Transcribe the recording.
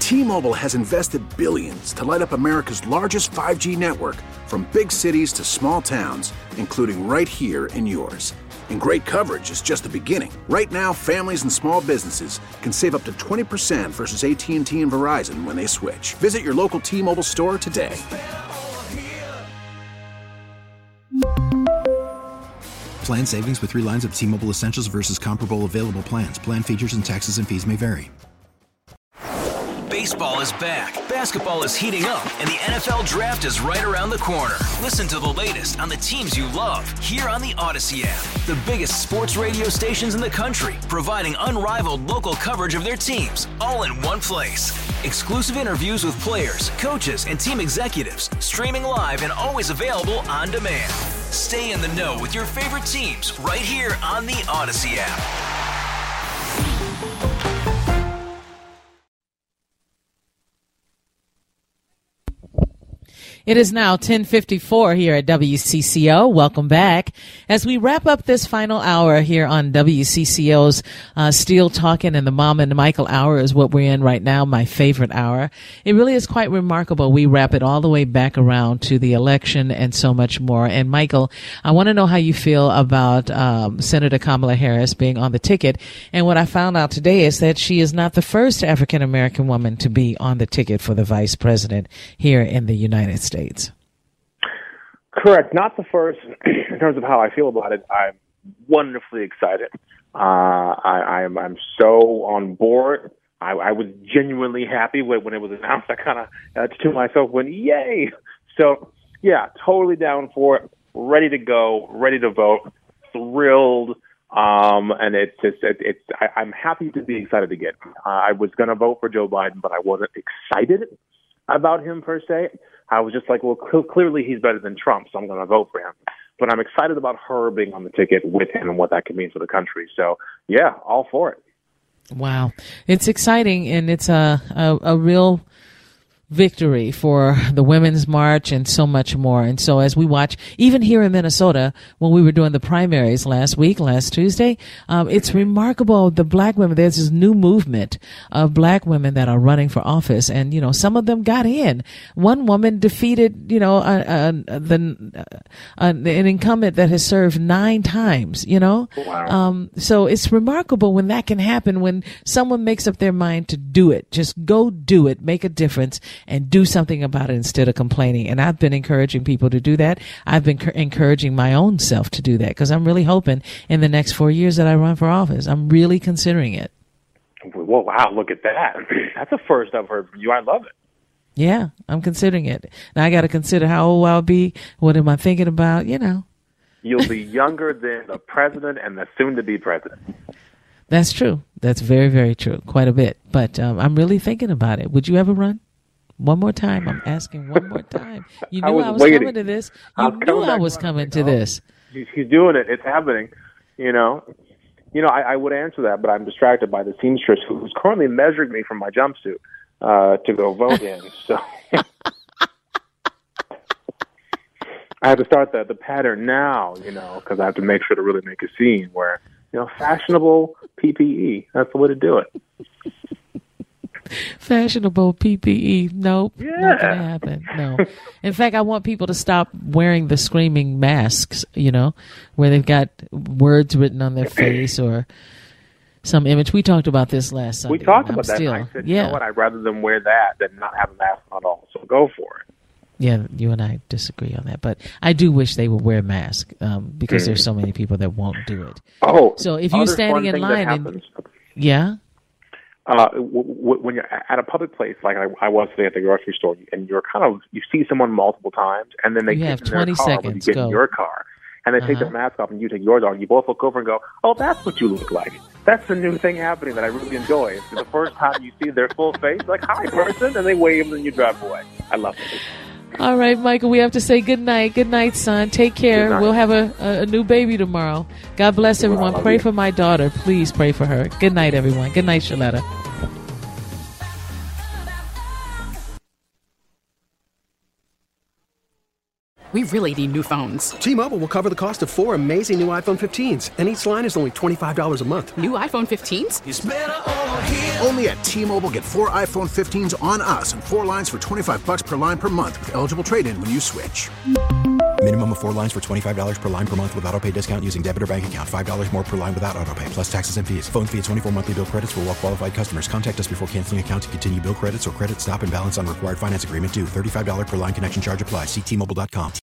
T-Mobile has invested billions to light up America's largest 5G network, from big cities to small towns, including right here in yours. And great coverage is just the beginning. Right now, families and small businesses can save up to 20% versus AT&T and Verizon when they switch. Visit your local T-Mobile store today. Plan savings with 3 lines of T-Mobile Essentials versus comparable available plans. Plan features and taxes and fees may vary. Baseball is back, basketball is heating up, and the NFL Draft is right around the corner. Listen to the latest on the teams you love here on the Odyssey app. The biggest sports radio stations in the country, providing unrivaled local coverage of their teams, all in one place. Exclusive interviews with players, coaches, and team executives, streaming live and always available on demand. Stay in the know with your favorite teams right here on the Odyssey app. It is now 10:54 here at WCCO. Welcome back. As we wrap up this final hour here on WCCO's Steel Talking, and the Mom and Michael hour is what we're in right now, my favorite hour. It really is quite remarkable. We wrap it all the way back around to the election and so much more. And Michael, I want to know how you feel about Senator Kamala Harris being on the ticket. And what I found out today is that she is not the first African American woman to be on the ticket for the vice president here in the United States. Correct. Not the first. In terms of how I feel about it, I'm wonderfully excited. I'm so on board. I was genuinely happy when it was announced. I kind of to myself went, yay! So, yeah, totally down for it. Ready to go. Ready to vote. Thrilled. And I'm happy to be excited again. I was going to vote for Joe Biden, but I wasn't excited about him per se. I was just like, well, clearly he's better than Trump, so I'm going to vote for him. But I'm excited about her being on the ticket with him and what that could mean for the country. So, yeah, all for it. Wow. It's exciting, and it's a real victory for the Women's March and so much more. And so as we watch, even here in Minnesota, when we were doing the primaries last Tuesday, it's remarkable, the black women, there's this new movement of black women that are running for office. And, you know, some of them got in. One woman defeated, you know, an incumbent that has served 9 times, you know. Wow. So it's remarkable when that can happen, when someone makes up their mind to do it. Just go do it, make a difference, and do something about it instead of complaining. And I've been encouraging people to do that. I've been encouraging my own self to do that, because I'm really hoping in the next 4 years that I run for office. I'm really considering it. Well, wow, look at that. That's the first I've heard from you. I love it. Yeah, I'm considering it. Now I got to consider how old I'll be. What am I thinking about? You know. You'll be younger than the president and the soon-to-be president. That's true. That's very, very true. Quite a bit. But I'm really thinking about it. Would you ever run? One more time. I'm asking one more time. You knew I was coming to this. You knew I was coming to this. He's doing it. It's happening. You know, I would answer that, but I'm distracted by the seamstress who's currently measuring me from my jumpsuit to go vote in. So I have to start the pattern now, you know, because I have to make sure to really make a scene where, you know, fashionable PPE. That's the way to do it. Fashionable PPE. Nope. Yeah. Not going to happen. No. In fact, I want people to stop wearing the screaming masks, you know, where they've got words written on their face or some image. We talked about this last Sunday. We talked about that. I said, yeah. You know what? I'd rather them wear that than not have a mask on at all. So go for it. Yeah, you and I disagree on that, but I do wish they would wear masks because there's so many people that won't do it. Oh, so if you're standing in line, yeah. When you're at a public place, like I was today at the grocery store, and you see someone multiple times, and then they get in their 20 car seconds, when you get in your car, and they take their mask off and you take yours off, and you both look over and go, oh, that's what you look like. That's the new thing happening that I really enjoy. It's the first time you see their full face, like, hi, person, and they wave and you drive away. I love it. All right, Michael, we have to say good night. Good night, son. Take care. We'll have a new baby tomorrow. God bless everyone. Pray for my daughter. Please pray for her. Good night, everyone. Good night, Shaletta. We really need new phones. T-Mobile will cover the cost of 4 amazing new iPhone 15s, and each line is only $25 a month. New iPhone 15s? It's better over here. Only at T-Mobile, get 4 iPhone 15s on us and 4 lines for $25 per line per month with eligible trade-in when you switch. Minimum of 4 lines for $25 per line per month with autopay discount using debit or bank account. $5 more per line without autopay, plus taxes and fees. Phone fee at 24 monthly bill credits for well-qualified customers. Contact us before canceling account to continue bill credits or credit stop and balance on required finance agreement due. $35 per line connection charge applies. See T-Mobile.com.